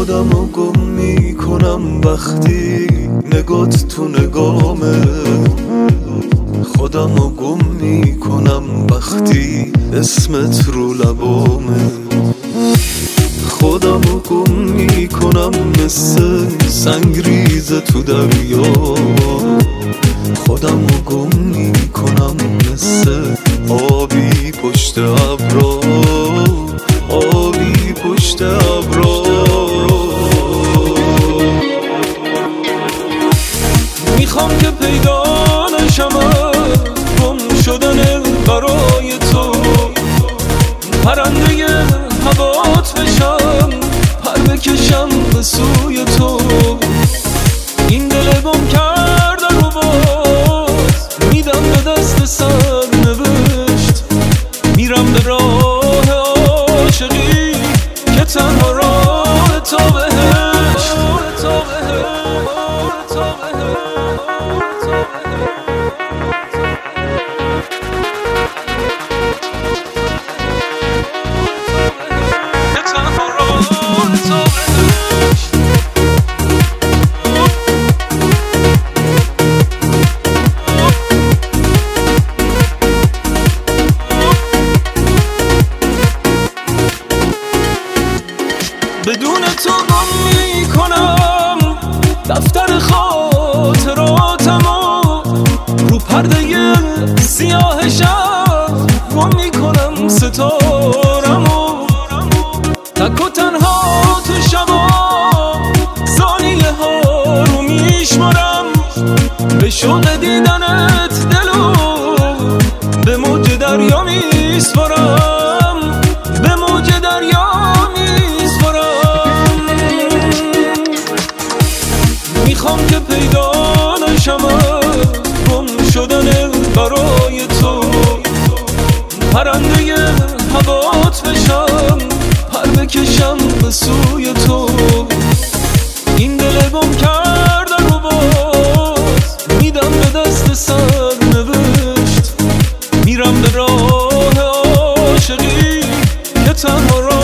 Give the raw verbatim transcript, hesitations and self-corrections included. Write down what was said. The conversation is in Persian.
خودمو گم میکنم وقتی نگات تو نگامه، خودمو گم میکنم وقتی اسمت رو لبامه، خودمو گم میکنم مثل سنگریز تو دریا، خودمو گم میکنم مثل آبی پشت ابرا، آبی پشت ابرا. میخوام که پیدا نشم گم شدن برای تو، پرنده هوات بشم پر بکشم به سوی تو، این دل گم کرده رو باز میدم به دست سرنوشت، میرم به راه عاشقی که تنها راه تا بهشت. بدون تو گم میکنم دفتر خاطراتمو، رو پرده سیاه شب گم میکنم ستارمو، تک و تنها تو شبا ثانیه ها رو میشمارم، به شوق دیدنت دلو به موج دریا میسپارم، به موج دریا میخوام که پیدا نشم گم شدن برای تو، پرنده هوات بشم پر بکشم به سوی تو، این دل گم کرده رو باز میدم به دست سرنوشت، میرم به راه عاشقی که تنها